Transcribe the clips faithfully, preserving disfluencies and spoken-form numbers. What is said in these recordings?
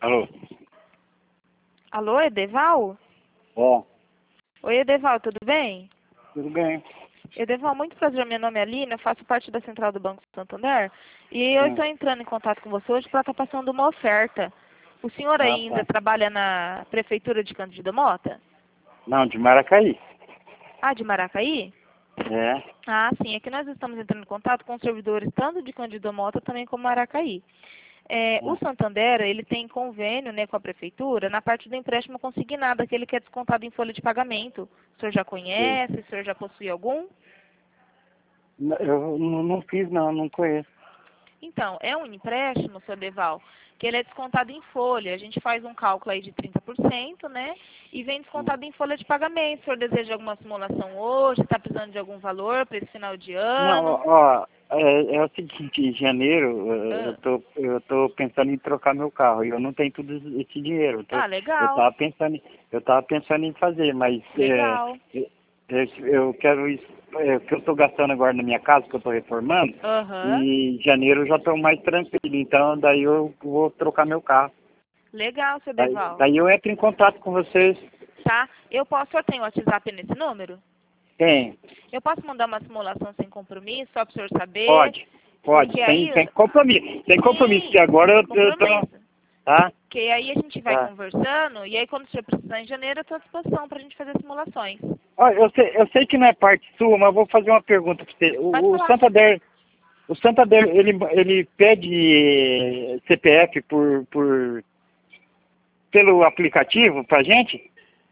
Alô? Alô, Edeval? É, Oi, Edeval, tudo bem? tudo bem. Edeval, muito prazer, meu nome é Aline, eu faço parte da central do Banco Santander e eu Hum. estou entrando em contato com você hoje para estar passando uma oferta. O senhor Ah, ainda tá. trabalha na Prefeitura de Cândido Mota? Não, de Maracaí. Ah, de Maracaí? É. Ah, sim, é que nós estamos entrando em contato com servidores tanto de Cândido Mota também como Maracaí. É, o Hum. Santander, ele tem convênio, né, com a prefeitura na parte do empréstimo consignado, aquele que é descontado em folha de pagamento. O senhor já Sei. conhece? O senhor já possui algum? N- Eu não não fiz, não, não conheço. Então, é um empréstimo, seu Deval, que ele é descontado em folha. A gente faz um cálculo aí de trinta por cento, né? E vem Hum. descontado em folha de pagamento. O senhor deseja alguma simulação hoje? Está precisando de algum valor para esse final de Não, ano? ó, é, é o seguinte, em janeiro eh, eu Ah, tô, eu tô pensando em trocar meu carro e eu não tenho todo esse dinheiro. Eu, tô, ah, eu legal, tava pensando, em- eu tava pensando em fazer, mas é, legal. eu, eu quero isso, é, o que eu tô gastando agora na minha casa, que eu tô reformando, Aham, e em janeiro eu já tô mais tranquilo, então daí eu vou trocar meu carro. legal, seu Daí, Deval. daí eu entro em contato com vocês. Tá? Eu posso, o senhor tem WhatsApp nesse número? Tem, Eu posso mandar uma simulação sem compromisso, só para o senhor saber? pode, pode, Porque sem, aí, sem compromisso, sem compromisso, que sim, agora sem eu, eu tô, compromisso. tá? Porque aí a gente vai Tá. conversando, e aí quando o senhor precisar em janeiro, eu estou à disposição para a gente fazer simulações. Ó, eu sei, eu sei que não é parte sua, mas eu vou fazer uma pergunta para você. Pode O, o falar. Santander, o Santander, ele, ele pede C P F por, por, pelo aplicativo pra gente?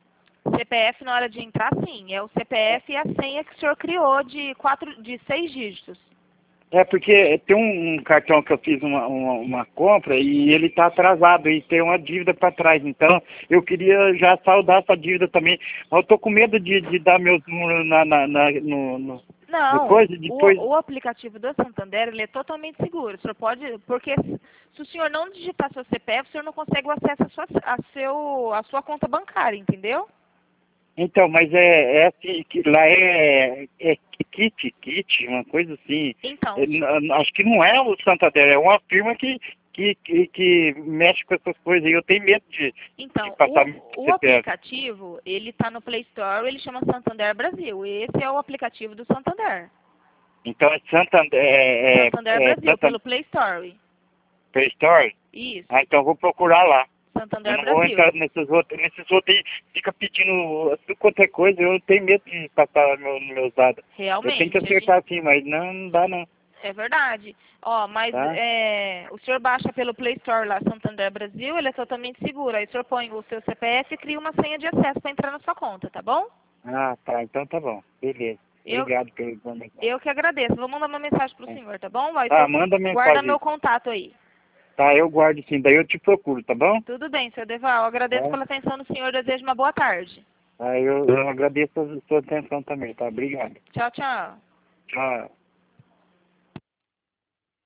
C P F na hora de entrar, sim. É o C P F e a senha que o senhor criou de quatro, de seis dígitos. É porque tem um, um cartão que eu fiz uma, uma, uma compra e ele está atrasado e tem uma dívida para trás. Então eu queria já saldar essa dívida também. Mas eu tô com medo de, de dar meus números na, na, na- no, no, no Não, coisa e depois. o, o aplicativo do Santander, ele é totalmente seguro. O senhor pode, porque se, se o senhor não digitar seu C P F, o senhor não consegue o acesso à sua, a seu, à sua conta bancária, entendeu? Então, mas é, é assim, que lá é, é kit, kit, uma coisa assim. Então, É, n- acho que não é o Santander, é uma firma que, que, que, que mexe com essas coisas e eu tenho medo de, de Então, passar meu o, o C P F. aplicativo, ele está no Play Store, ele chama Santander Brasil. Esse é o aplicativo do Santander. Então é Santander, é, é, Santander é Brasil, Santander pelo Play Store. Play Store? Isso, Ah, então eu vou procurar lá. Eu Santander não vou entrar Brasil. nesses outros, nesses outros aí, fica pedindo tudo quanto é coisa, eu tenho medo de passar meu, meus dados. Eu tenho que Realmente, a gente, acertar assim, mas não, não dá não, é verdade. Ó, mas tá? é, o senhor baixa pelo Play Store lá, Santander Brasil, ele é totalmente seguro. Aí o senhor põe o seu C P F e cria uma senha de acesso para entrar na sua conta, tá bom? Ah, tá, então tá bom, beleza. Eu, Obrigado pela informação. eu que agradeço. Vou mandar uma mensagem pro É. senhor, tá bom? Aí o Tá, senhor manda guarda mensagem meu aí. contato aí. Tá, eu guardo sim, daí eu te procuro, tá bom? Tudo bem, seu Deval. Agradeço Tá? pela atenção do senhor. Desejo uma boa tarde. Tá, eu, eu agradeço a sua atenção também, tá? Obrigado. Tchau, tchau. Tchau.